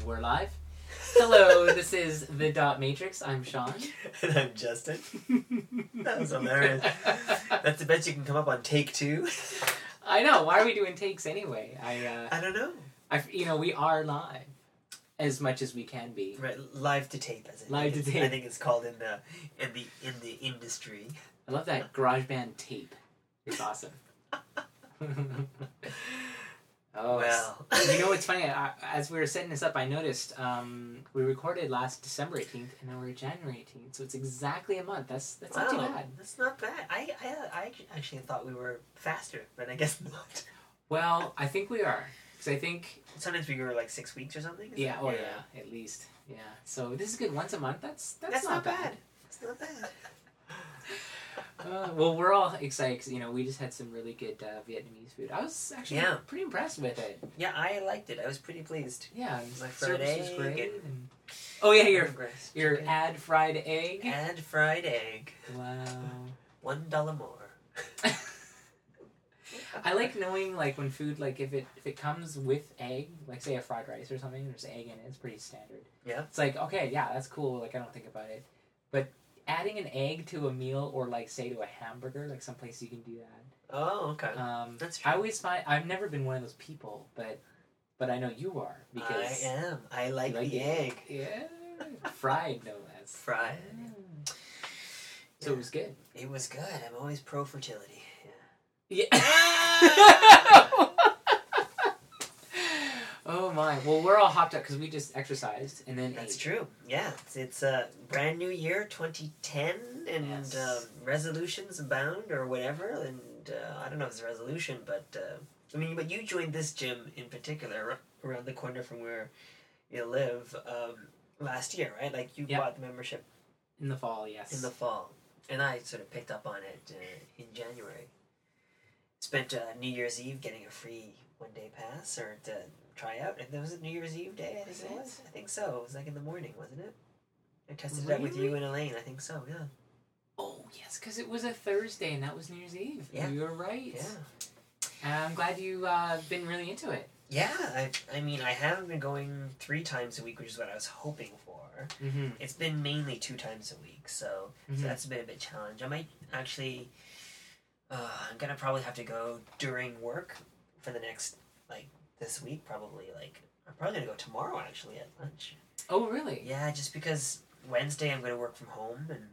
And we're live. Hello, this is The Dot Matrix. I'm Sean. And I'm Justin. That was hilarious. That's the best you can come up on take 2. I know. Why are we doing takes anyway? I don't know. We are live as much as we can be. Right, live to tape, as it Live to tape. I think it's called in the industry. I love that GarageBand tape. It's awesome. Oh, well. You know what's funny? As we were setting this up, I noticed we recorded last December 18th, and now we're January 18th, so it's exactly a month. That's not too bad. That's not bad. I actually thought we were faster, but I guess not. Well, I think we are. Because I think... Sometimes we go like 6 weeks or something. Yeah, at least. Yeah. So this is good. Once a month, that's not bad. It's not bad. Well, we're all excited because, we just had some really good Vietnamese food. I was actually pretty impressed with it. Yeah, I liked it. I was pretty pleased. Yeah, my fried egg. Was great. Oh, yeah, your ad fried egg. Ad fried egg. Wow. $1 more. I like knowing, when food, if it comes with egg, say a fried rice or something, there's egg in it, it's pretty standard. Yeah. It's okay, yeah, that's cool, I don't think about it. But adding an egg to a meal or, say, to a hamburger, some places you can do that. Oh, okay. That's true. I always find... I've never been one of those people, but I know you are, because... I am. I like the egg. Yeah. Fried, no less. Fried. So it was good. It was good. I'm always pro-fertility. Yeah. Oh my! Well, we're all hopped up because we just exercised and then. That's true. Yeah, it's a brand new year, 2010, and resolutions abound or whatever. And I don't know if it's a resolution, but but you joined this gym in particular around the corner from where you live last year, right? You bought the membership in the fall. Yes. In the fall, and I sort of picked up on it in January. Spent New Year's Eve getting a free one-day pass or to try out. And was it New Year's Eve day? I think it was. I think so. It was in the morning, wasn't it? I tested it out with you and Elaine. I think so. Yeah. Oh yes, because it was a Thursday and that was New Year's Eve. Yeah, you were right. Yeah. I'm glad you've been really into it. Yeah, I haven't been going 3 times a week, which is what I was hoping for. Mm-hmm. It's been mainly 2 times a week, so that's been a bit challenge. I might actually. I'm gonna probably have to go during work for the next, this week probably. I'm probably gonna go tomorrow actually at lunch. Oh, really? Yeah, just because Wednesday I'm gonna work from home, and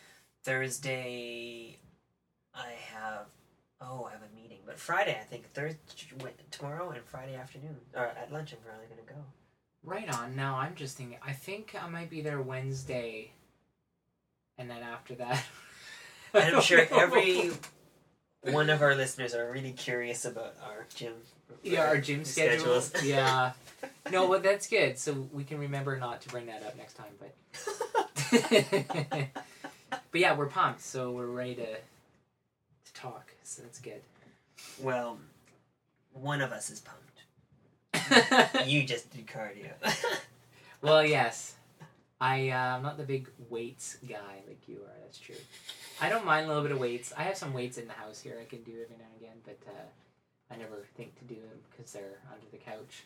Thursday I have a meeting. But Friday, I think tomorrow and Friday afternoon, or at lunch, I'm probably gonna go. Right on. Now I'm just thinking. I think I might be there Wednesday, and then after that. And I'm sure every one of our listeners are really curious about our gym. Yeah, our gym schedules. Yeah. No, but that's good. So we can remember not to bring that up next time. But but yeah, we're pumped. So we're ready to talk. So that's good. Well, one of us is pumped. You just do cardio. Well, yes. I'm not the big weights guy like you are. That's true. I don't mind a little bit of weights. I have some weights in the house here I can do every now and again, but I never think to do them because they're under the couch.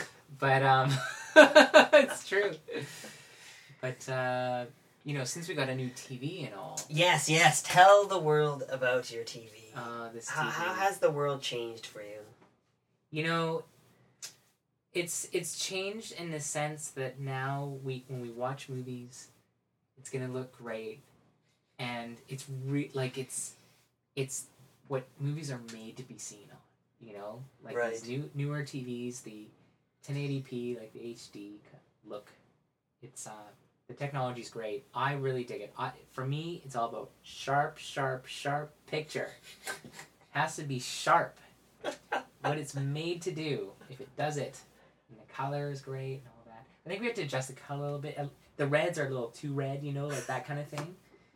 But it's true. But since we got a new TV and all. Yes. Tell the world about your TV. This TV. How has the world changed for you? It's changed in the sense that now when we watch movies, it's gonna look great. And it's it's what movies are made to be seen on, right. These newer TVs, the 1080p, the HD look. It's the technology's great. I really dig it. For me, it's all about sharp picture. Has to be sharp. What it's made to do. If it does it, and the color is great and all that. I think we have to adjust the color a little bit. The reds are a little too red, that kind of thing.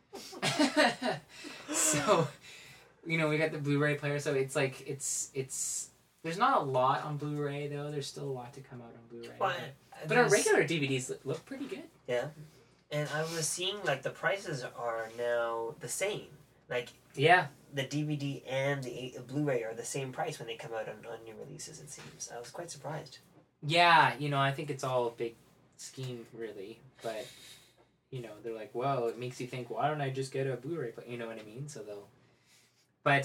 So, we got the Blu-ray player, so it's it's there's not a lot on Blu-ray though. There's still a lot to come out on Blu-ray. But our regular DVDs look pretty good. Yeah, and I was seeing the prices are now the same. Yeah, the DVD and the Blu-ray are the same price when they come out on new releases. It seems I was quite surprised. Yeah, I think it's all a big scheme, really. But, they're like, well, it makes you think, why don't I just get a Blu-ray? But you know what I mean? So they'll... But,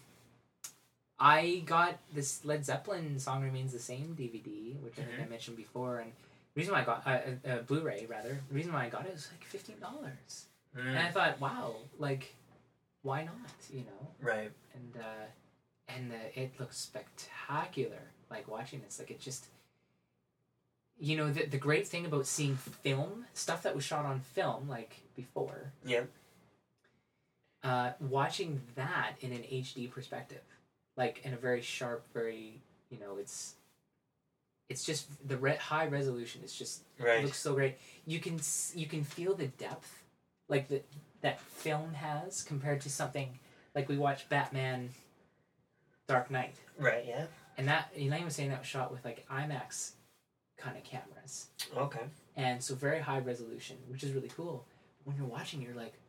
I got this Led Zeppelin Song Remains the Same DVD, which I think I mentioned before, and the reason why I got... Blu-ray, rather. The reason why I got it was like $15. And I thought, wow, like, why not, Right. And it looks spectacular, like, watching this. Like, it just... the great thing about seeing film, stuff that was shot on film, like, before... Yeah. Watching that in an HD perspective, like, in a very sharp, very, it's just, the high resolution is just... Right. It looks so great. You can feel the depth, like, that film has, compared to something, like, we watched Batman Dark Knight. Right, yeah. And that, Elaine was saying that was shot with, like, IMAX kind of cameras. Okay. And so very high resolution, which is really cool. When you're watching, you're like,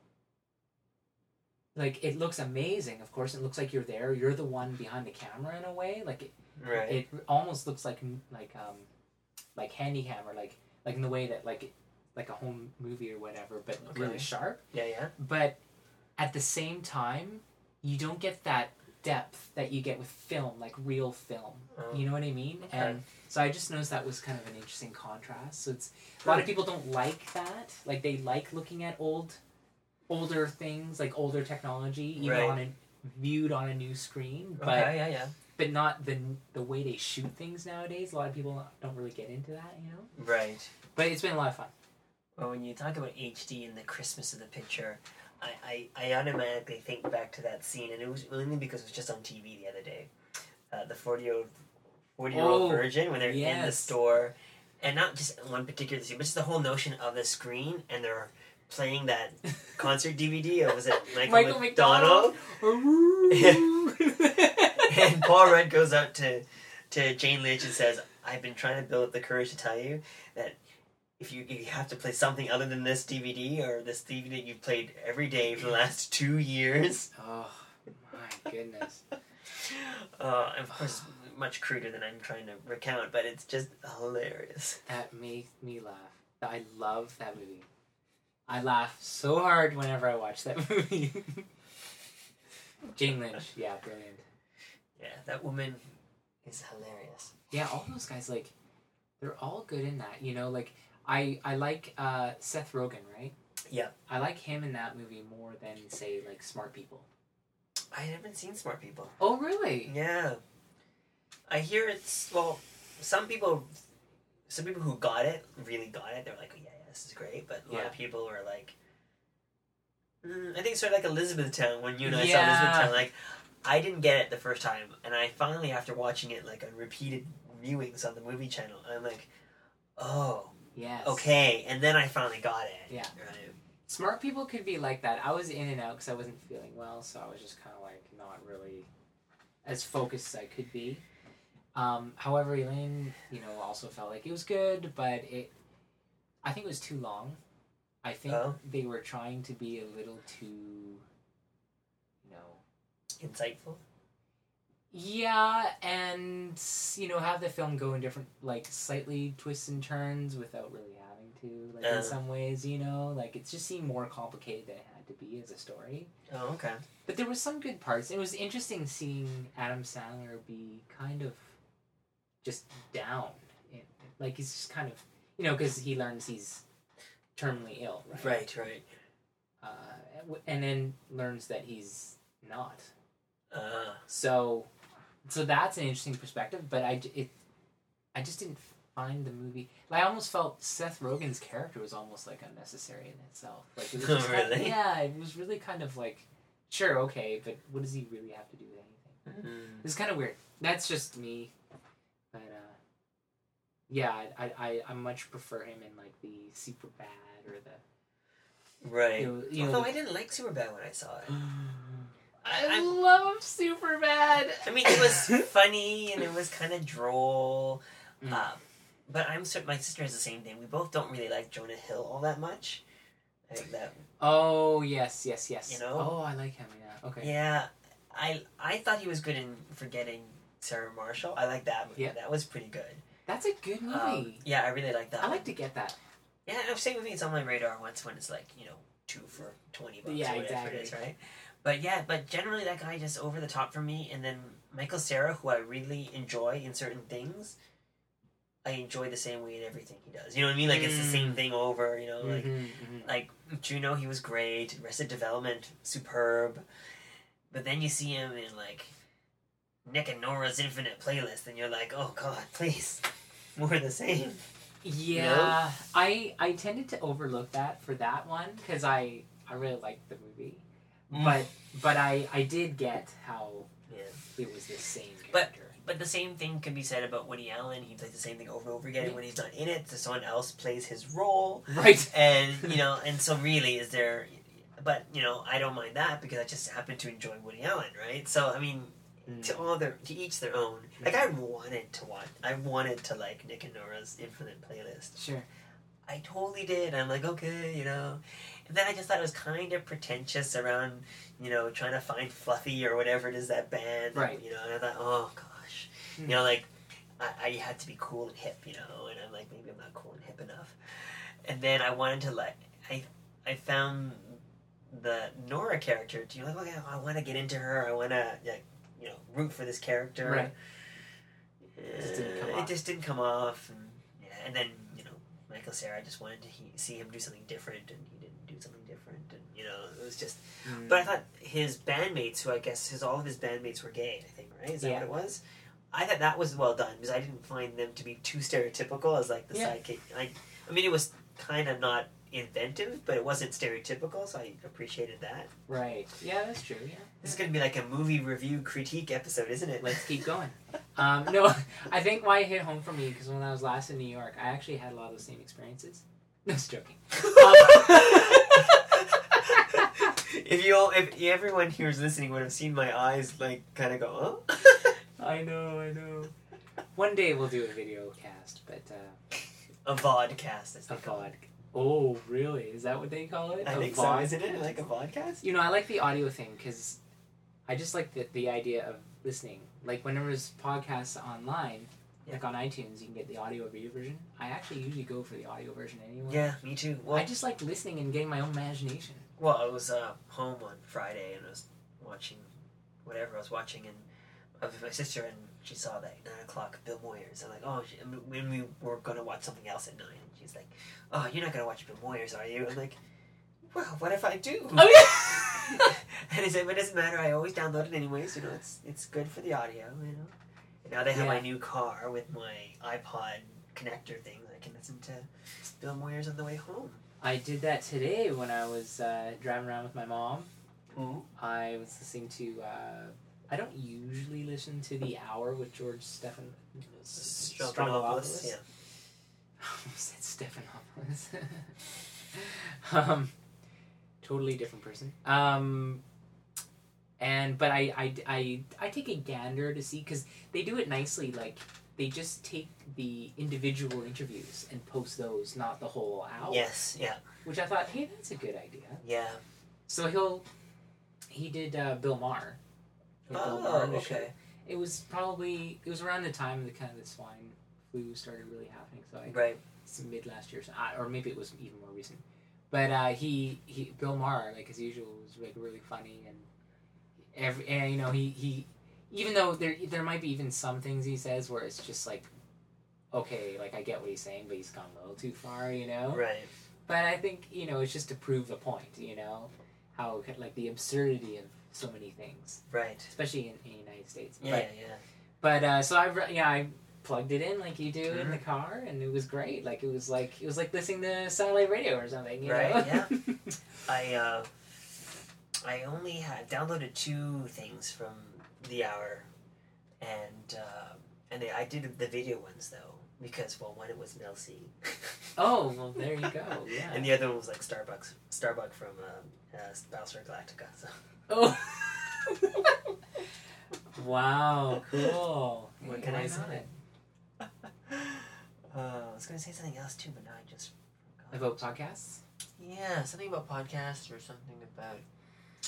it looks amazing, of course. It looks like you're there. You're the one behind the camera in a way. Like, it almost looks like Handycam, or like in the way that, like a home movie or whatever, but really sharp. Yeah, yeah. But at the same time, you don't get that depth that you get with film, like real film. You know what I mean? Okay. And so I just noticed that was kind of an interesting contrast. So it's a lot of people don't like that. Like, they like looking at older things, like older technology, even viewed on a new screen. But yeah. But not the way they shoot things nowadays. A lot of people don't really get into that, Right. But it's been a lot of fun. Well, when you talk about HD and the crispness of the picture, I automatically think back to that scene, and it was only because it was just on TV the other day. The 40-year-old virgin, when they're in the store, and not just one particular scene, but just the whole notion of the screen, and they're playing that concert DVD, or was it Michael McDonald? And Paul Rudd goes out to Jane Lynch and says, I've been trying to build up the courage to tell you that if you have to play something other than this DVD, or this DVD you've played every day for the last 2 years. Oh, my goodness. Of course, much cruder than I'm trying to recount, but it's just hilarious. That made me laugh. I love that movie. I laugh so hard whenever I watch that movie. Jane Lynch, yeah, brilliant. Yeah, that woman is hilarious. Yeah, all those guys, like, they're all good in that, like, I like Seth Rogen, right? Yeah. I like him in that movie more than, say, like, Smart People. I haven't seen Smart People. Oh, really? Yeah. I hear it's, well, some people who got it, really got it, they're like, oh, yeah, this is great, but a lot of people were like, I think it's sort of like Elizabethtown, when you and I saw Elizabethtown, like, I didn't get it the first time, and I finally, after watching it, like, on repeated viewings on the movie channel, I'm like, oh, yes, okay, and then I finally got it. Yeah. Right. Smart People could be like that. I was in and out because I wasn't feeling well, so I was just kind of, like, not really as focused as I could be. However, Elaine, also felt like it was good, but I think it was too long. I think they were trying to be a little too, insightful. Yeah, and, have the film go in different, like, slightly twists and turns without really having to, like, in some ways, like, it just seemed more complicated than it had to be as a story. Oh, okay. But there were some good parts. It was interesting seeing Adam Sandler be kind of just down. Like, he's just kind of, because he learns he's terminally ill, right? Right. And then learns that he's not. So that's an interesting perspective, but I just didn't find the movie... Like, I almost felt Seth Rogen's character was almost, like, unnecessary in itself. Like, it was just really? It was really kind of like, sure, okay, but what does he really have to do with anything? It was kind of weird. That's just me. But, yeah, I much prefer him in, like, the Superbad or the... Right. Although I didn't like Superbad when I saw it. I love Superbad. I mean, it was funny and it was kind of droll. But my sister has the same thing. We both don't really like Jonah Hill all that much. Like that. Oh, yes. Oh, I like him, yeah. Okay. Yeah. I thought he was good in Forgetting Sarah Marshall. I like that movie. Yeah. That was pretty good. That's a good movie. Yeah, I really like that. I like to get that. Yeah, same with me. It's on my radar once when it's like 2 for $20 or whatever exactly. it is, right? But generally that guy just over the top for me. And then Michael Cera, who I really enjoy in certain things, I enjoy the same way in everything he does. You know what I mean? Like it's the same thing over. Like Juno, he was great. Arrested Development, superb. But then you see him in like Nick and Nora's Infinite Playlist, and you're like, oh god, please, more of the same. Yeah, I tended to overlook that for that one because I really liked the movie, but I did get how it was the same character. But the same thing can be said about Woody Allen. He plays the same thing over and over again, and when he's not in it, someone else plays his role. Right. And and so really, is there? But I don't mind that because I just happen to enjoy Woody Allen, right? So I mean. To each their own. Like I wanted to like Nick and Nora's Infinite Playlist. Sure. I totally did. I'm like, okay, And then I just thought it was kind of pretentious around, trying to find Fluffy or whatever it is, that band. Right. And I thought, oh gosh. Like I had to be cool and hip, and I'm like, maybe I'm not cool and hip enough. And then I wanted to I found the Nora character to like, okay, I want to get into her. I want to root for this character. Right. It just didn't come off. And then, Michael Cera, I just wanted to see him do something different, and he didn't do something different. And, it was just... But I thought his bandmates, who I guess all of his bandmates were gay, I think, right? Is that what it was? I thought that was well done, because I didn't find them to be too stereotypical as, like, the sidekick. I mean, it was kind of not inventive, but it wasn't stereotypical, so I appreciated that. Right. Yeah, that's true, yeah. This is going to be like a movie review critique episode, isn't it? Let's keep going. No, I think why it hit home for me, because when I was last in New York, I actually had a lot of the same experiences. No, just joking. If everyone who's listening would have seen my eyes, like, kind of go, oh? I know. One day we'll do a video cast, but... a vodcast, as they call it. Oh, really? Is that what they call it? I think so, isn't it? Like a podcast? I like the audio thing, because I just like the idea of listening. Like, when there was podcasts online, like on iTunes, you can get the audio or video version. I actually usually go for the audio version anyway. Yeah, me too. Well, I just like listening and getting my own imagination. Well, I was home on Friday, and I was watching whatever I was watching, and with my sister, and she saw that 9 o'clock Bill Moyers. I'm like, oh, when we were going to watch something else at 9, she's like, oh, you're not going to watch Bill Moyers, are you? I'm like, well, what if I do? Oh, yeah. And he said, but it doesn't matter, I always download it anyways, it's good for the audio, And now they have my new car with my iPod connector thing, I can listen to Bill Moyers on the way home. I did that today when I was driving around with my mom. Mm-hmm. I was listening to... I don't usually listen to The Hour with George Stroumboulopoulos. Yeah. I almost said Stephanopoulos. Totally different person. But I take a gander to see, because they do it nicely. Like, they just take the individual interviews and post those, not the whole hour. Yes, yeah. Which I thought, hey, that's a good idea. Yeah. So he did Bill Maher. Okay. It was around the time the kind of the swine flu started really happening. So it's mid last year, or maybe it was even more recent. But Bill Maher, like as usual, was like really funny, and he even though there might be even some things he says where it's just like, okay, like I get what he's saying, but he's gone a little too far, Right. But I think it's just to prove the point, how like the absurdity of so many things, right? Especially in the United States. Yeah. But so I plugged it in like you do in the car, and it was great. Like it was like listening to satellite radio or something. You know? Yeah. I only had downloaded 2 things from The Hour, and I did the video ones though, because one it was Mel C. Oh well, there you go. Yeah. And the other one was like Starbuck from Battlestar Galactica. So. Oh. Wow, cool. What can I say? I was going to say something else too, but now I just forgot. About podcasts? Yeah, something about podcasts or something about...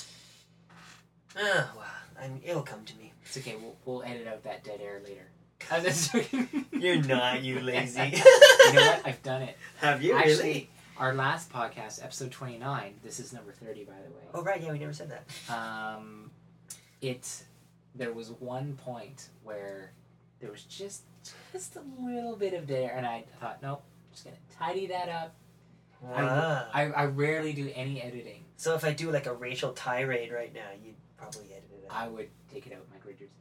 it'll come to me. It's okay, we'll edit out that dead air later. I'm just joking. You're not, you lazy. You know what? I've done it. Have you Actually, really? our last podcast, episode 29. This is number 30, by the way. Oh right, yeah, we never said that. There was one point where there was just a little bit of there, and I thought, nope, I'm just gonna tidy that up. Wow. I rarely do any editing. So if I do like a racial tirade right now, you'd probably edit it out. I would take it out, Mike Richards.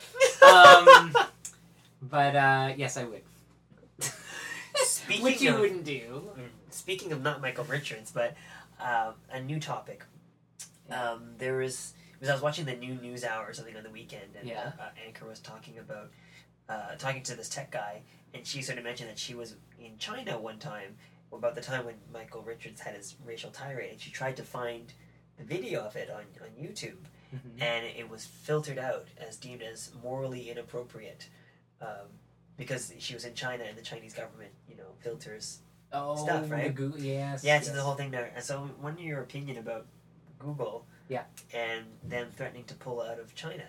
But yes, I would. Which you wouldn't do. Speaking of not Michael Richards, but a new topic. There was, because I was watching the new news hour or something on the weekend, and Anchor was talking about talking to this tech guy, and she sort of mentioned that she was in China one time, about the time when Michael Richards had his racial tirade, and she tried to find the video of it on YouTube, and it was filtered out as deemed as morally inappropriate, because she was in China and the Chinese government, filters stuff, right? Google, yes. Yeah, it's the whole thing there. And so, what are your opinion about Google? Yeah. And them threatening to pull out of China?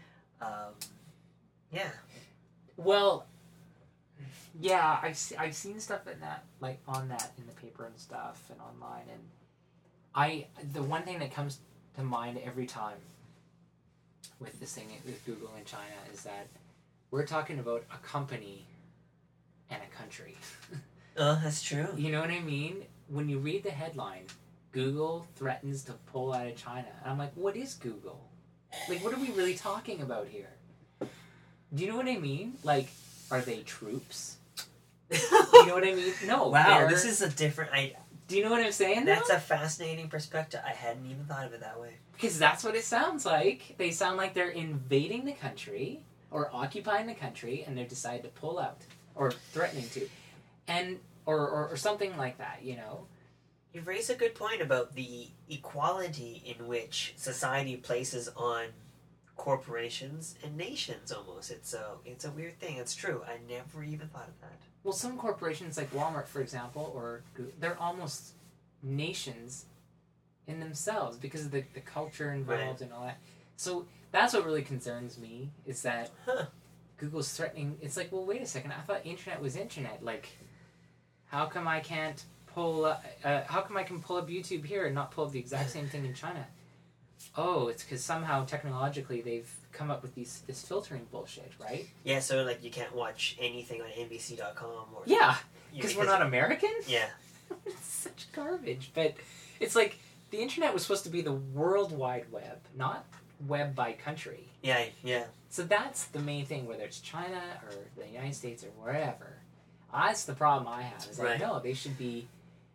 Yeah. Well, yeah, I've seen stuff on that in the paper and stuff and online, and the one thing that comes to mind every time with this thing with Google in China is that we're talking about a company and a country. Oh, that's true. You know what I mean? When you read the headline, Google threatens to pull out of China, and I'm like, what is Google? Like, what are we really talking about here? Do you know what I mean? Like, are they troops? You know what I mean? No. Wow, this is a different... Do you know what I'm saying? That's a fascinating perspective. I hadn't even thought of it that way. Because that's what it sounds like. They sound like they're invading the country or occupying the country, and they've decided to pull out or threatening to, and or something like that. You've raised a good point about the equality in which society places on corporations and nations. Almost, it's a weird thing. It's true. I never even thought of that. Well, some corporations like Walmart, for example, or Google, they're almost nations in themselves because of the culture involved and all that. So that's what really concerns me, is that Google's threatening. It's like, well, wait a second. I thought internet was internet. Like, how come I can't pull up, how come I can pull up YouTube here and not pull up the exact same thing in China? Oh, it's because somehow technologically they've come up with this filtering bullshit, right? Yeah, so like you can't watch anything on NBC.com or... Yeah, because we're not American? Yeah. It's such garbage. But it's like, the internet was supposed to be the World Wide Web, not web by country. Yeah, yeah. So that's the main thing, whether it's China or the United States or wherever. That's the problem I have, is like, no, they should be...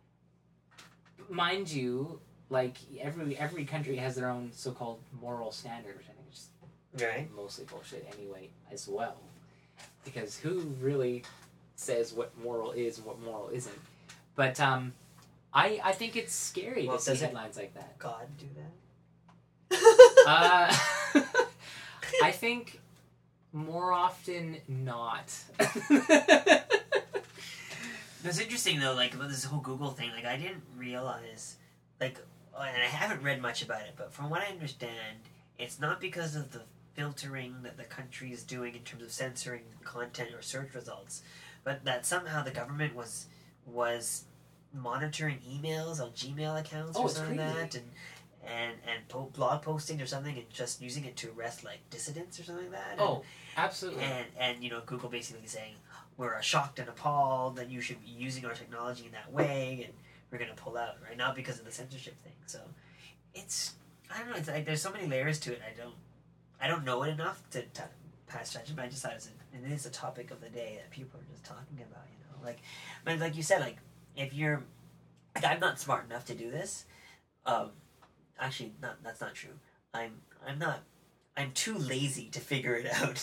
Mind you, like, every country has their own so-called moral standard, which I think is just mostly bullshit anyway, as well. Because who really says what moral is and what moral isn't? But I think it's scary to see headlines like that. God do that? I think more often not. It's interesting though, like about this whole Google thing. Like I didn't realize, and I haven't read much about it, but from what I understand, it's not because of the filtering that the country is doing in terms of censoring content or search results, but that somehow the government was monitoring emails on Gmail accounts or something like that, and blog postings or something, and just using it to arrest like dissidents or something like that. Absolutely. And Google basically saying, we're shocked and appalled that you should be using our technology in that way, and we're going to pull out, right? Not because of the censorship thing. So it's, I don't know, it's like there's so many layers to it. I don't know it enough to pass judgment, but I just thought it is a topic of the day that people are just talking about, but like you said, like if you're, like I'm not smart enough to do this. Actually, that's not true. I'm too lazy to figure it out.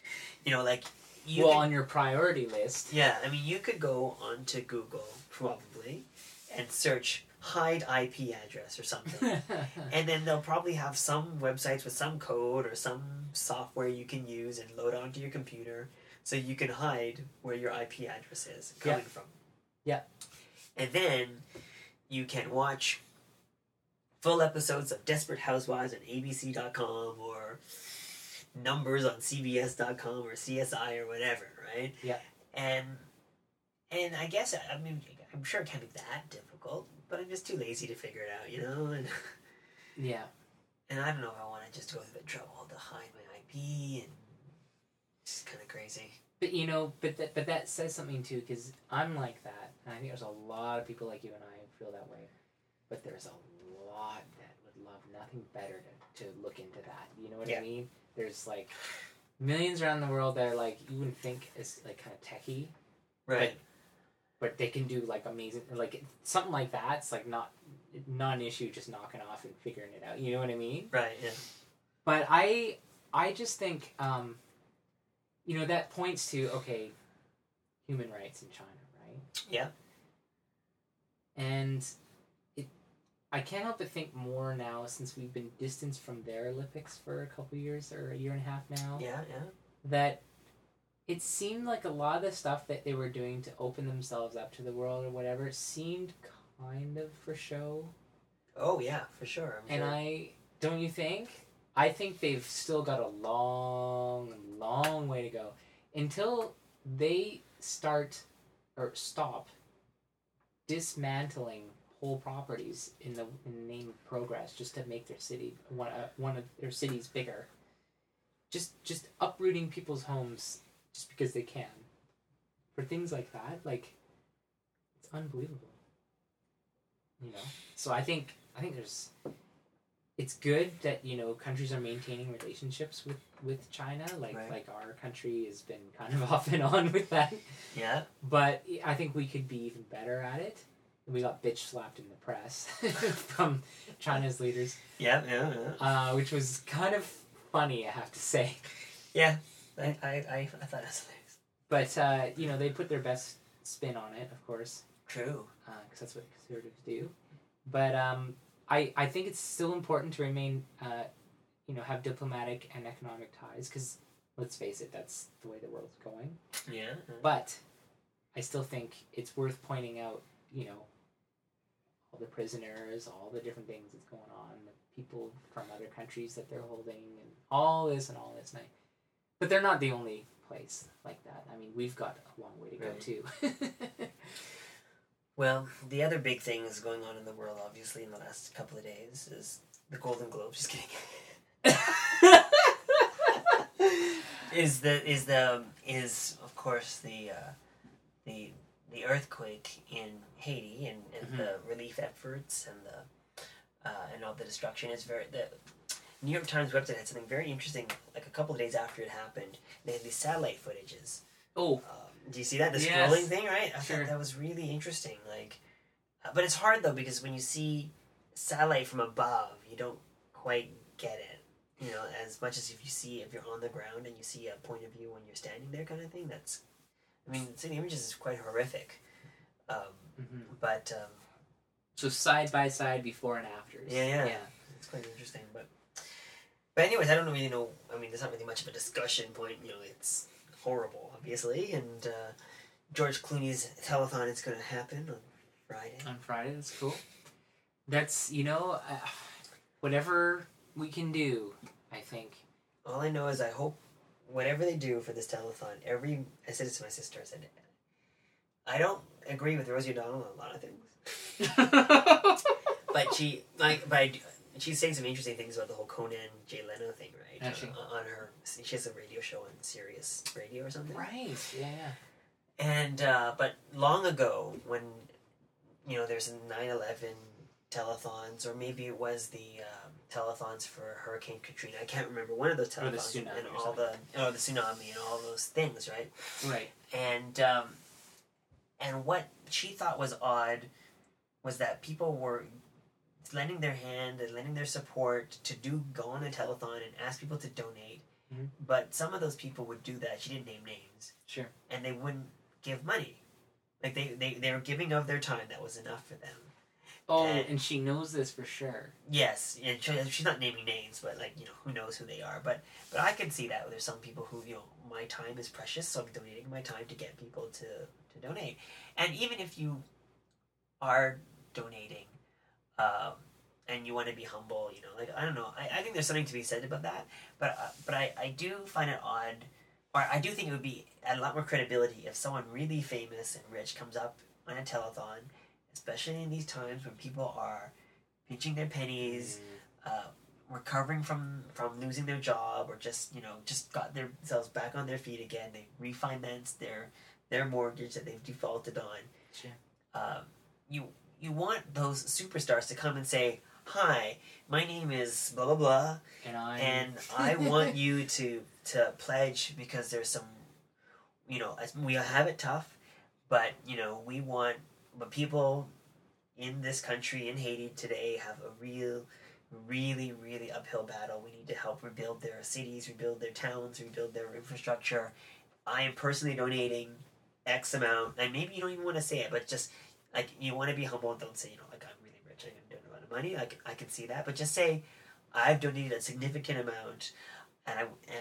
On your priority list. Yeah, I mean, you could go onto Google, probably, and search hide IP address or something. And then they'll probably have some websites with some code or some software you can use and load onto your computer so you can hide where your IP address is coming from. Yeah. And then you can watch full episodes of Desperate Housewives on ABC.com or numbers on CBS.com or CSI or whatever, right? Yeah. And I guess, I mean, I'm sure it can't be that difficult, but I'm just too lazy to figure it out, you know? And Yeah. and I don't know if I want to just go through the trouble to hide my IP, and it's kind of crazy. But you know, but that says something too, because I'm like that, and I think there's a lot of people like you and I who feel that way. But there's a lot that would love nothing better to look into that. You know what I mean? There's like millions around the world that are like you wouldn't think is like kind of techie, Right? But they can do like amazing, like something like that. It's like not an issue, just knocking off and figuring it out. You know what I mean? Right. Yeah. But I just think, you know, that points to, okay, human rights in China, right? Yeah. And I can't help but think more now, since we've been distanced from their Olympics for a couple years, or a year and a half now. Yeah. That it seemed like a lot of the stuff that they were doing to open themselves up to the world or whatever seemed kind of for show. Oh yeah, for sure. Don't you think? I think they've still got a long way to go until they start or stop dismantling whole properties in the name of progress, just to make their city one of their cities bigger. Just uprooting people's homes just because they can. For things like that, like, it's unbelievable. You know? So I think it's good that, you know, countries are maintaining relationships with China. Like our country has been kind of off and on with that. Yeah. But I think we could be even better at it. We got bitch slapped in the press from China's leaders. Yeah. Which was kind of funny, I have to say. Yeah. I thought it was nice. But, you know, they put their best spin on it, of course. True. Because that's what conservatives do. But I think it's still important to remain, you know, have diplomatic and economic ties, because, let's face it, that's the way the world's going. Yeah. But I still think it's worth pointing out, you know, all the prisoners, all the different things that's going on, the people from other countries that they're holding, and all this. But they're not the only place like that. I mean, we've got a long way to go, too. Well, the other big thing is going on in the world, obviously, in the last couple of days, is the Golden Globes. Just kidding. is of course the earthquake in Haiti and the relief efforts and all the destruction is the New York Times website had something very interesting. Like a couple of days after it happened, they had these satellite footages. Oh. Do you see that? The scrolling thing, right? I thought that was really interesting. Like, but it's hard though, because when you see satellite from above, you don't quite get it. You know, as much as if you're on the ground and you see a point of view when you're standing there, kind of thing. The images is quite horrific. But so side by side, before and afters. Yeah. It's quite interesting, But anyways, I don't really know. I mean, there's not really much of a discussion point. You know, it's horrible, obviously. And George Clooney's telethon is going to happen on Friday. On Friday, that's cool. That's, you know, whatever we can do, I think. All I know is I hope whatever they do for this telethon, I said it to my sister, I said, I don't agree with Rosie O'Donnell on a lot of things. But she's saying some interesting things about the whole Conan Jay Leno thing, right? On her, she has a radio show on Sirius Radio or something. Right. Yeah. And but long ago, when you know, there's 9/11 telethons, or maybe it was the telethons for Hurricane Katrina. I can't remember, one of those telethons, or the tsunami, and all the tsunami and all those things, right? Right. And what she thought was odd was that people were lending their hand and lending their support to go on a telethon and ask people to donate. Mm-hmm. But some of those people would do that. She didn't name names. Sure. And they wouldn't give money. Like they were giving of their time. That was enough for them. Oh, and she knows this for sure. Yes, and she's not naming names, but like, you know, who knows who they are. But I can see that there's some people who, you know, my time is precious, so I'm donating my time to get people to donate. And even if you are donating, and you want to be humble, you know, like I don't know, I think there's something to be said about that, but I do find it odd, or I do think it would be a lot more credibility if someone really famous and rich comes up on a telethon, especially in these times when people are pinching their pennies, recovering from losing their job, or just, you know, just got themselves back on their feet again. They refinanced their mortgage that they've defaulted on. Sure. You want those superstars to come and say, "Hi, my name is blah blah blah, and I want you to pledge, because there's some, you know, we have it tough, but you know, we want, but people in this country, in Haiti today, have a really uphill battle. We need to help rebuild their cities, rebuild their towns, rebuild their infrastructure. I am personally donating X amount," and maybe you don't even want to say it, but just like, you want to be humble and don't say, you know, like, I'm really rich, I'm doing a lot of money. I can see that, but just say, I've donated a significant amount, and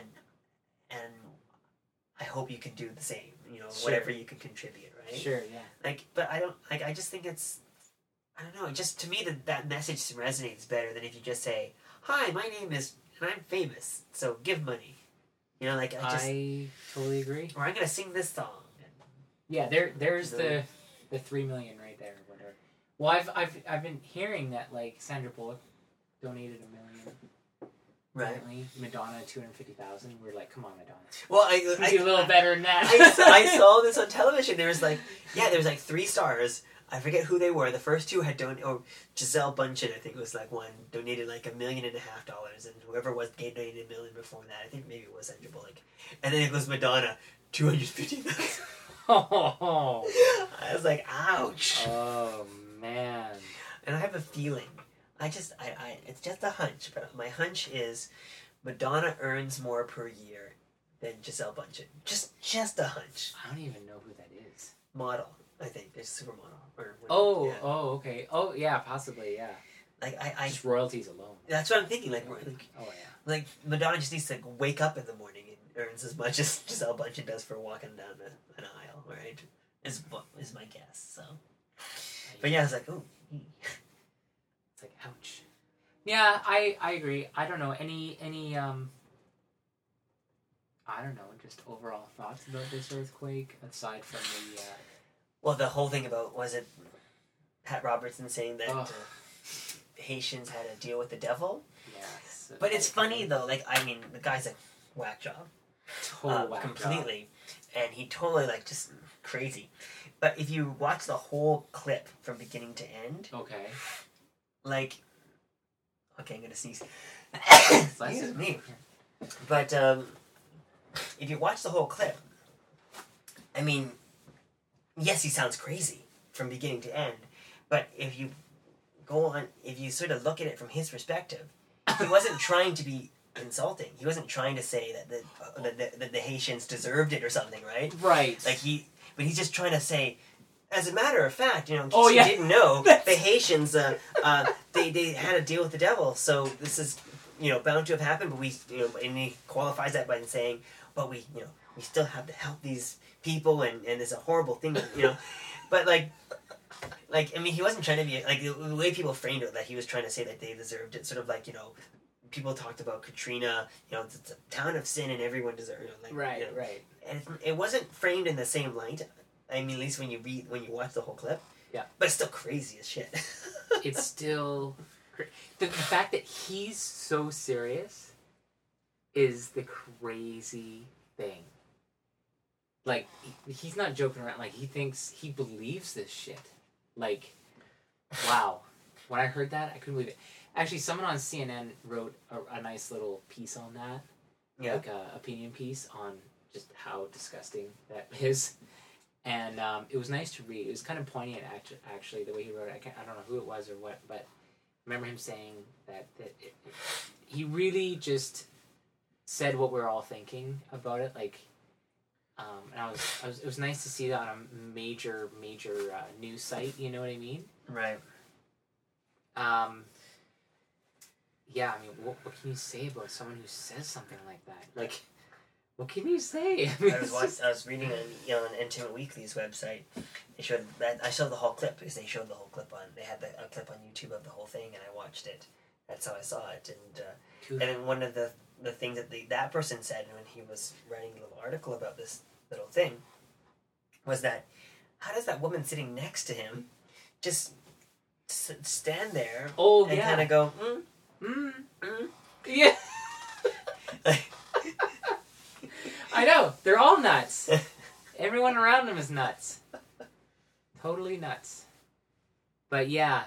I hope you can do the same. You know, Sure. whatever you can contribute, right? Sure, yeah. Like, but I don't like. I just think it's, I don't know. It just, to me, that message resonates better than if you just say, "Hi, my name is, and I'm famous, so give money." You know, like I totally agree. Or I'm gonna sing this song. Yeah, there's the 3 million right there, or whatever. Well, I've been hearing that, like, Sandra Bullock donated $1 million. Right. Apparently, Madonna 250,000. We're like, come on, Madonna. Well, I do a little better than that. I saw this on television. There was like 3 stars. I forget who they were. The first 2 had donated. Oh, Giselle Bundchen, I think, was like one, donated like $1.5 million, and whoever was donated $1 million before that. I think maybe it was Sandra Bullock. And then it was Madonna, 250,000. Oh. I was like, ouch. Oh man. And I have a feeling. I it's just a hunch, but my hunch is Madonna earns more per year than Giselle Bundchen. Just a hunch. I don't even know who that is. Model, I think. It's supermodel. Okay. Oh, yeah, possibly, yeah. Like I just royalties alone. That's what I'm thinking. Like, oh yeah. Like Madonna just needs to wake up in the morning and earns as much as Giselle Bundchen does for walking down an aisle, right? Is my guess. So, but yeah, I was like, oh. It's like, ouch. Yeah, I agree. I don't know any I don't know, just overall thoughts about this earthquake aside from the well, the whole thing about, was it Pat Robertson saying that Haitians had to deal with the devil? Yes. But it's funny though. Like, I mean, the guy's a whack job. Total whack completely. Job. And he totally, like, just crazy. But if you watch the whole clip from beginning to end, okay, like, okay, I'm gonna sneeze. Excuse me. But if you watch the whole clip, I mean, yes, he sounds crazy from beginning to end. But if you if you sort of look at it from his perspective, he wasn't trying to be insulting. He wasn't trying to say that the Haitians deserved it or something, right? Right. But he's just trying to say, as a matter of fact, you know, in case you didn't know, the Haitians, they had to deal with the devil. So this is, you know, bound to have happened. But we, you know, and he qualifies that by saying, but we, you know, we still have to help these people, and it's a horrible thing, you know. But like, I mean, he wasn't trying to be, like, the way people framed it, that he was trying to say that they deserved it, sort of like, you know, people talked about Katrina, you know, it's a town of sin and everyone deserves it. Like, right, you know, right. And it wasn't framed in the same light. I mean, at least when you watch the whole clip. Yeah. But it's still crazy as shit. It's still... The fact that he's so serious is the crazy thing. Like, he's not joking around. Like, he believes this shit. Like, wow. When I heard that, I couldn't believe it. Actually, someone on CNN wrote a nice little piece on that. Yeah. Like a opinion piece on just how disgusting that is. And it was nice to read. It was kind of poignant, actually, the way he wrote it. I don't know who it was or what, but I remember him saying that he really just said what we're all thinking about it. Like, and it was nice to see that on a major news site. You know what I mean? Right. Yeah, I mean, what can you say about someone who says something like that? Like, What can you say? I was reading on Entertainment Weekly's website. They showed that I saw the whole clip because they showed the whole clip on. They had a clip on YouTube of the whole thing, and I watched it. That's how I saw it, and then one of the things that that person said when he was writing a little article about this little thing was that how does that woman sitting next to him just stand there and kind of go yeah. I know, they're all nuts. Everyone around them is nuts. Totally nuts. But yeah,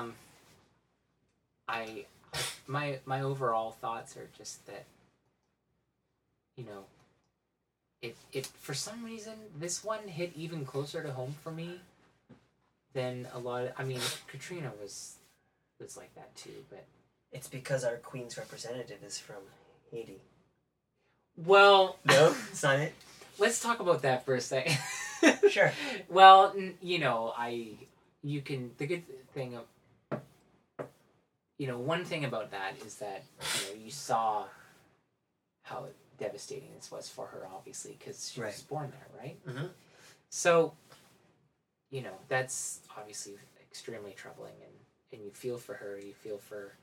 my overall thoughts are just that, you know, it for some reason this one hit even closer to home for me than a lot of, I mean, Katrina was like that too, but it's because our Queen's representative is from Haiti. Well, no, it's not it. Let's talk about that for a second. Sure. Well, you know, the good thing of, you know, one thing about that is that, you know, you saw how devastating this was for her, obviously, because she was born there, right? Mm-hmm. So, you know, that's obviously extremely troubling, and you feel for her, you feel for,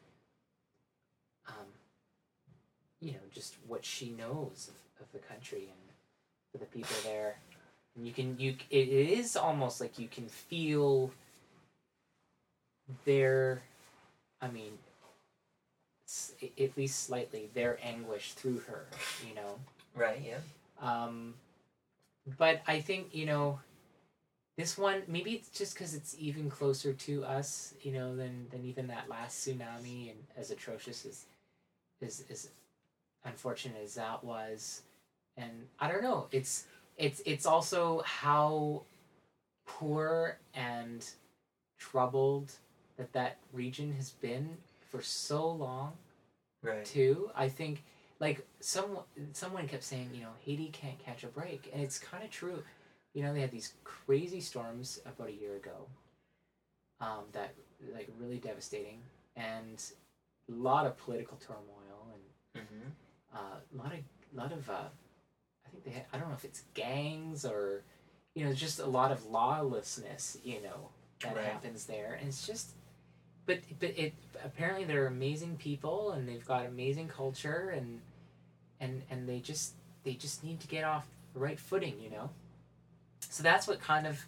you know, just what she knows of the country and for the people there. And it is almost like you can feel their, I mean, at least slightly, their anguish through her, you know? Right, yeah. But I think, you know, this one, maybe it's just because it's even closer to us, you know, than even that last tsunami, and as atrocious as unfortunate as that was. And I don't know, it's also how poor and troubled that region has been for so long, right? Too, I think, like someone kept saying, you know, Haiti can't catch a break, and it's kind of true. You know, they had these crazy storms about a year ago, that like really devastating, and a lot of political turmoil, and a lot of I think they had, I don't know if it's gangs or, you know, just a lot of lawlessness, you know, that happens there, and it's just. But it apparently they're amazing people, and they've got amazing culture, and they just need to get off the right footing, you know. So that's what kind of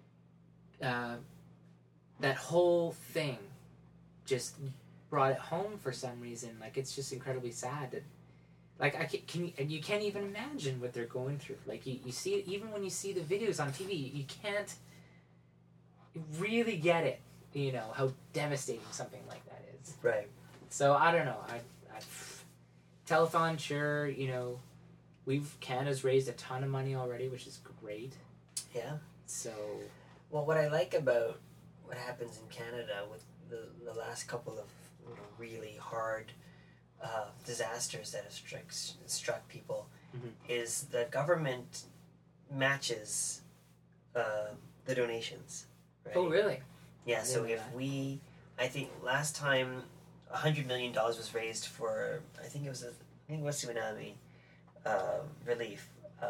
that whole thing just brought it home for some reason. Like, it's just incredibly sad that, like, you can't even imagine what they're going through. Like, you see it, even when you see the videos on TV, you can't really get it. You know, how devastating something like that is. Right. So, I don't know. I telethon, sure, you know, Canada's raised a ton of money already, which is great. Yeah. So... Well, what I like about what happens in Canada with the last couple of, you know, really hard disasters that have struck people is the government matches the donations. Right? Oh, really? Yeah, so if I think last time $100 million was raised for, I think it was tsunami relief,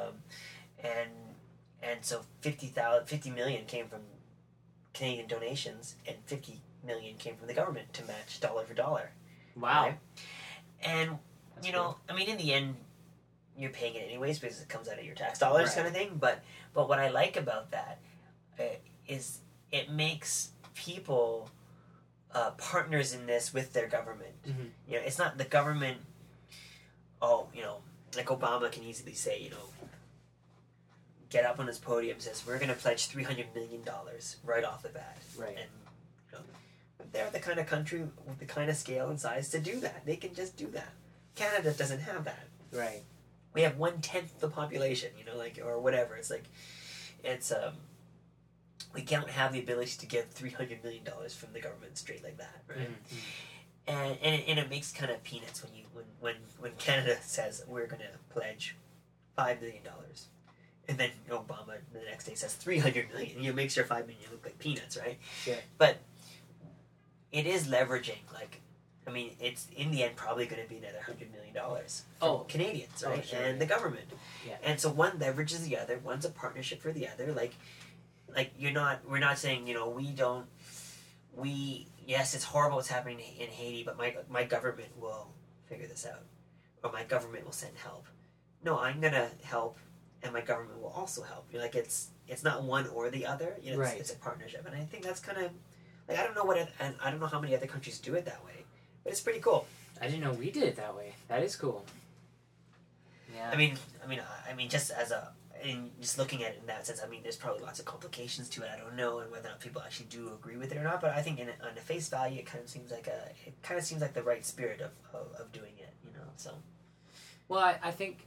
and so 50 million came from Canadian donations, and 50 million came from the government to match dollar for dollar. Wow. Right? And That's you know, cool. I mean, in the end, you're paying it anyways because it comes out of your tax dollars, kind of thing. But what I like about that is it makes people partners in this with their government. Mm-hmm. You know, it's not the government. Oh, you know, like Obama can easily say, you know, get up on his podium and says, we're going to pledge $300 million right off the bat. Right. And you know, they're the kind of country with the kind of scale and size to do that. They can just do that. Canada doesn't have that. Right. We have 1/10 the population, you know, like, or whatever. It's like, it's we don't have the ability to give $300 million from the government straight like that, right? Mm-hmm. And it makes kind of peanuts when Canada says we're going to pledge $5 million, and then Obama the next day says $300 million. You know, makes your $5 million look like peanuts, right? Yeah. But it is leveraging, like, I mean, it's in the end probably going to be another $100 million Oh. Canadians, right? Sure, and the government. Yeah. And so one leverages the other. One's a partnership for the other. Like we're not saying, yes, it's horrible what's happening in Haiti, but my government will figure this out, or my government will send help. No, I'm gonna help, and my government will also help. Like it's not one or the other. Right. It's a partnership, and I think that's kind of like I don't know how many other countries do it that way. But it's pretty cool. I didn't know we did it that way. That is cool. Yeah. I mean, just just looking at it in that sense, I mean, there's probably lots of complications to it. I don't know, and whether or not people actually do agree with it or not. But I think on the face value, it kind of seems like the right spirit of doing it. So. Well, I think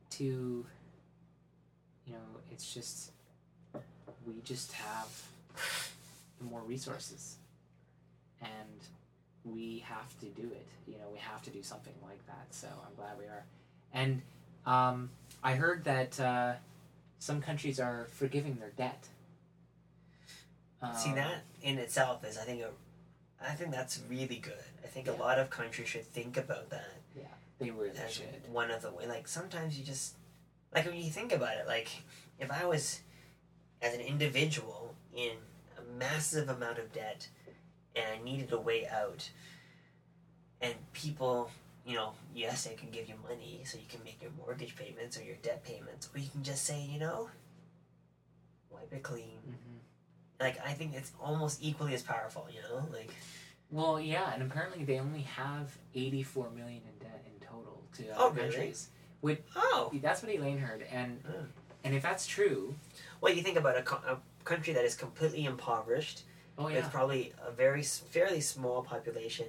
it's just we just have more resources, and we have to do it. We have to do something like that. So I'm glad we are. And I heard that some countries are forgiving their debt. See, that in itself is, I think that's really good. I think a lot of countries should think about that. Yeah, they really should. One of the way, like sometimes you just, like when you think about it, like if I was as an individual in a massive amount of debt and I needed a way out, and people, yes, they can give you money so you can make your mortgage payments or your debt payments, or you can just say, wipe it clean. Mm-hmm. Like, I think it's almost equally as powerful, like... Well, yeah, and apparently they only have $84 million in debt in total to other countries. Really? That's what Elaine heard, and if that's true... Well, you think about a country that is completely impoverished, with probably a fairly small population,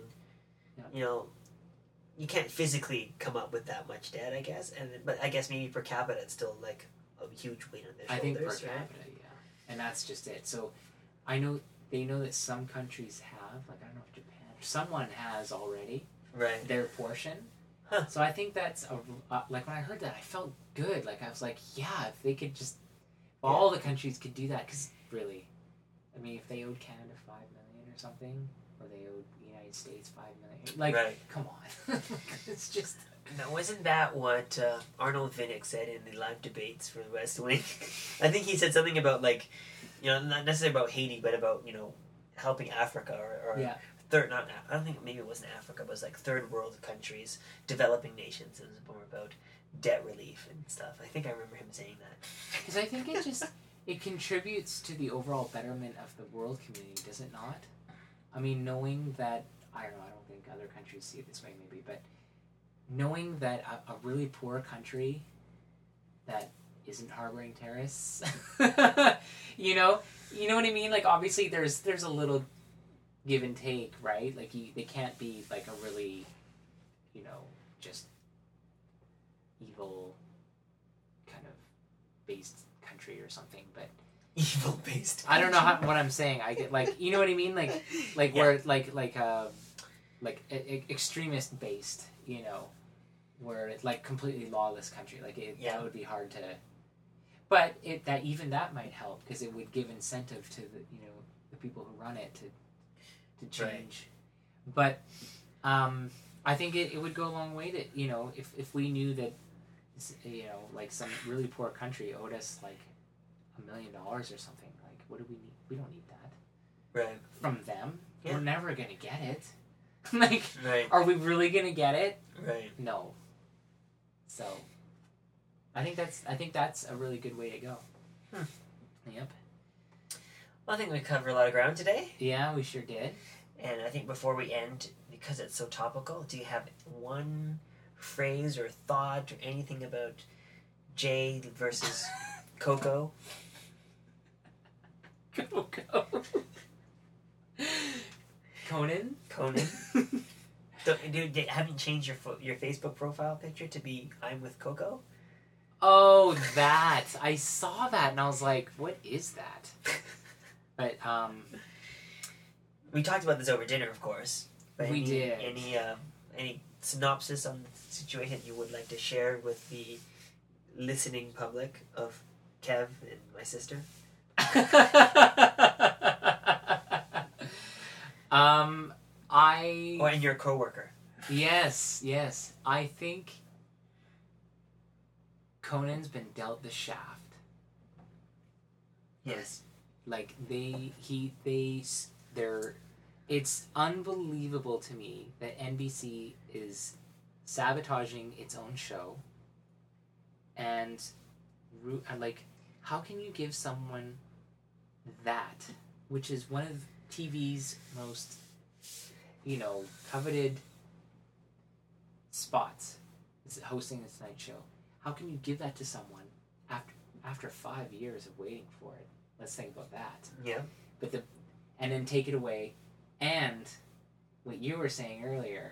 you can't physically come up with that much debt, I guess, but I guess maybe per capita it's still, like, a huge weight on their shoulders, I think per right? capita, yeah. And that's just it. So, they know that some countries have, like, I don't know if Japan, someone has already their portion. Huh. So I think that's, like, when I heard that, I felt good. Like, I was like, yeah, if they could just, all the countries could do that, because, really, I mean, if they owed Canada $5 million or something, or they owed the United States $5 million, like, come on. It's just... Now, wasn't that what Arnold Vinnick said in the live debates for the West Wing? I think he said something about, like, not necessarily about Haiti, but about, helping Africa or I don't think, maybe it wasn't Africa, but it was like third world countries, developing nations. It was more about debt relief and stuff. I think I remember him saying that. Because I think it contributes to the overall betterment of the world community, does it not? I mean, knowing that, I don't think other countries see it this way maybe, but knowing that a really poor country that isn't harboring terrorists, you know what I mean? Like, obviously there's a little give and take, right? Like, they can't be like a really, just evil kind of based country or something, but evil based. I don't know what I'm saying. I get, like, you know what I mean? Like where extremist based, where it's like completely lawless country. Like that would be hard to. But even that might help, because it would give incentive to the people who run it to change. Right. But I think it would go a long way to if we knew that like some really poor country owed us like $1 million or something. Like, what do we need? We don't need that. Right. From them, we're never gonna get it. Are we really gonna get it? Right. No. So, I think that's a really good way to go. Yep. Well, I think we covered a lot of ground today. Yeah, we sure did. And I think before we end, because it's so topical, do you have one phrase or thought or anything about Jay versus Coco? Coco. Conan? Dude, haven't you changed your Facebook profile picture to be I'm with Coco? Oh, that. I saw that and I was like, what is that? But, we talked about this over dinner, of course. But we did. Any synopsis on the situation you would like to share with the listening public of Kev and my sister? Or in your coworker. Yes. I think Conan's been dealt the shaft. Yes. Like they're. It's unbelievable to me that NBC is sabotaging its own show. And like, how can you give someone that, which is one of TV's most, coveted spots, is hosting the Tonight Show? How can you give that to someone after 5 years of waiting for it? Let's think about that. Yeah. And then take it away, and what you were saying earlier,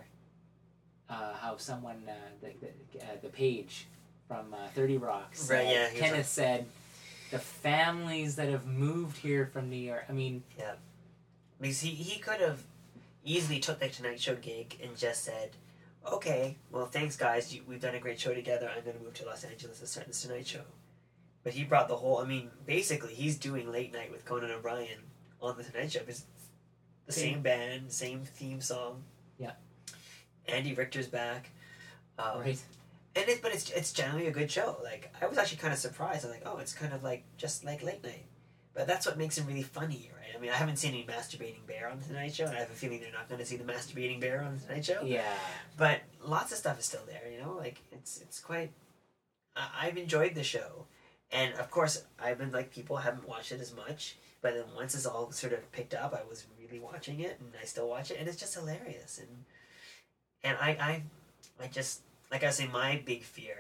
how someone the page from 30 Rock said, right, yeah, Kenneth said, the families that have moved here from New York. I mean, yeah, because he could have easily took the Tonight Show gig and just said, okay, well, thanks guys, we've done a great show together, I'm going to move to Los Angeles to start this Tonight Show. But he brought the whole, basically he's doing late night with Conan O'Brien on the Tonight Show. It's the same band, same theme song. Yeah. Andy Richter's back. Right. But it's generally a good show. Like, I was actually kind of surprised. I'm like, oh, it's kind of like just like late night. But that's what makes him really funny, right? I mean, I haven't seen any masturbating bear on the Tonight Show, and I have a feeling they're not going to see the masturbating bear on the Tonight Show. Yeah. But lots of stuff is still there, Like, it's quite... I've enjoyed the show. And, of course, I've been like people, I haven't watched it as much. But then once it's all sort of picked up, I was really watching it, and I still watch it, and it's just hilarious. And I just... Like I was saying, my big fear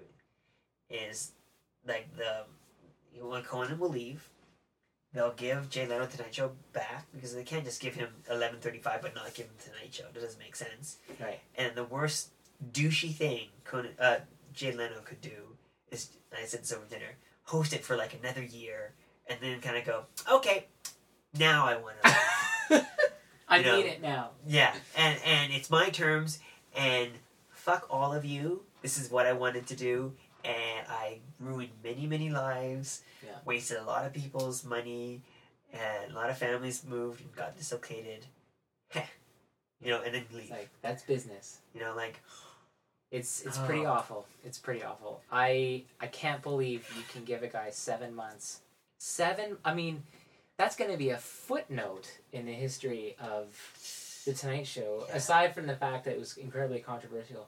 is, like, when Conan will leave, they'll give Jay Leno Tonight Show back, because they can't just give him 11:35 but not give him Tonight Show. That doesn't make sense. Right. And the worst douchey thing Jay Leno could do is, I said this over dinner, host it for like another year, and then kind of go, okay, now I want to. I need it now. Yeah, and it's my terms, and fuck all of you. This is what I wanted to do, and I ruined many, many lives. Yeah. Wasted a lot of people's money, and a lot of families moved and got dislocated. And then leave. It's like, that's business. Like... It's pretty awful. It's pretty awful. I can't believe you can give a guy 7 months. That's going to be a footnote in the history of The Tonight Show, aside from the fact that it was incredibly controversial.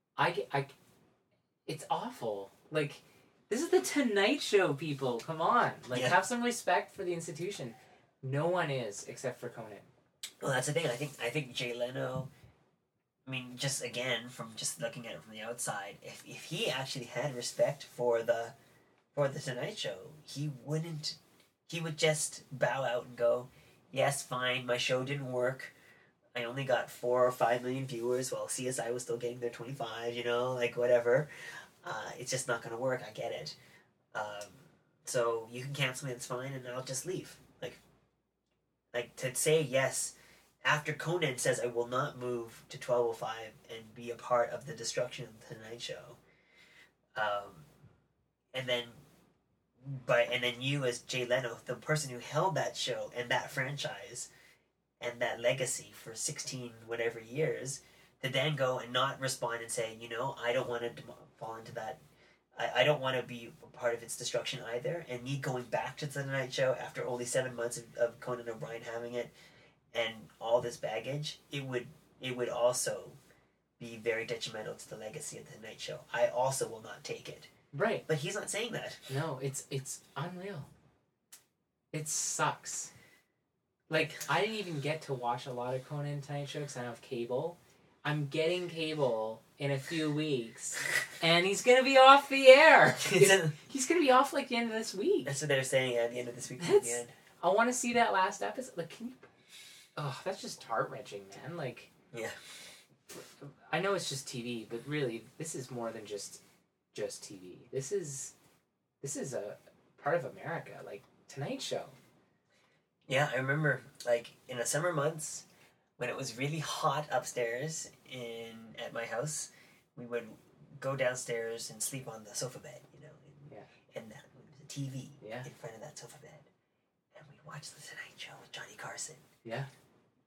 It's awful. Like, this is The Tonight Show, people. Come on. Like, have some respect for the institution. No one is, except for Conan. Well, that's the thing. I think Jay Leno... just again, from just looking at it from the outside, if he actually had respect for the Tonight Show, he would just bow out and go, yes, fine, my show didn't work. I only got 4 or 5 million viewers, while CSI was still getting their 25, like whatever. It's just not going to work, I get it. So you can cancel me, it's fine, and I'll just leave. Like to say yes, after Conan says, I will not move to 1205 and be a part of the destruction of the Tonight Show. And then you as Jay Leno, the person who held that show and that franchise and that legacy for 16 whatever years, to then go and not respond and say, I don't want to fall into that. I don't want to be a part of its destruction either. And me going back to the Tonight Show after only 7 months of Conan O'Brien having it, and all this baggage, it would also be very detrimental to the legacy of the Tonight Show. I also will not take it. Right. But he's not saying that. No, it's unreal. It sucks. Like, I didn't even get to watch a lot of Conan Tonight Show because I don't have cable. I'm getting cable in a few weeks, and he's going to be off the air. He's going to be off, like, the end of this week. That's what they're saying at the end of this week. At the end. I want to see that last episode. Like, can you... Oh, that's just heart-wrenching, man. Like... Yeah. I know it's just TV, but really, this is more than just TV. This is a part of America, like Tonight Show. Yeah, I remember, like, in the summer months, when it was really hot upstairs at my house, we would go downstairs and sleep on the sofa bed, and that was a TV in front of that sofa bed, and we'd watch the Tonight Show with Johnny Carson. Yeah.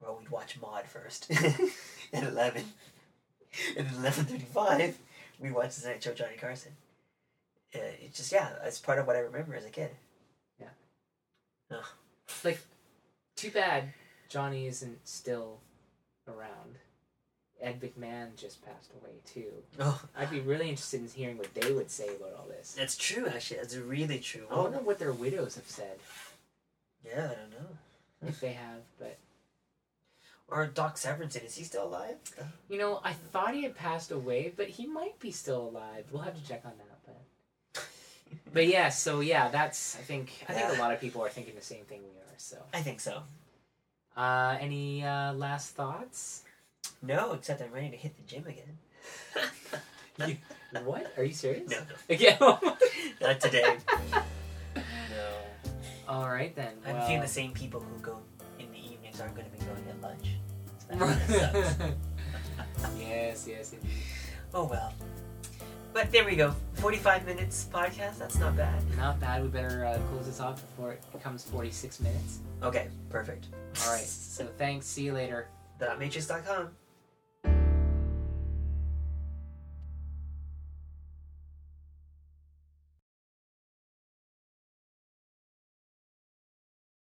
well, we'd watch Maude first at 11. And at 11:35, we'd watch The Tonight Show Johnny Carson. It's just, it's part of what I remember as a kid. Yeah. Oh. Like, too bad Johnny isn't still around. Ed McMahon just passed away, too. Oh. I'd be really interested in hearing what they would say about all this. That's true, actually. That's really true. I wonder what their widows have said. Yeah, I don't know. If they have, but... Or Doc Severinsen, is he still alive? You know, I thought he had passed away, but he might be still alive. We'll have to check on that, but yeah, so yeah, that's, I think a lot of people are thinking the same thing we are, so. I think so. Any last thoughts? No, except I'm ready to hit the gym again. What? Are you serious? No. Again? Not today. No. Alright then. I'm feeling the same people who go in the evenings aren't going to be going at lunch. So that sucks. Yes, indeed. Oh well. But there we go. 45 minutes podcast. That's not bad. Not bad. We better close this off before it becomes 46 minutes. Okay, perfect. Alright, so thanks. See you later. TheDotMatrix.com.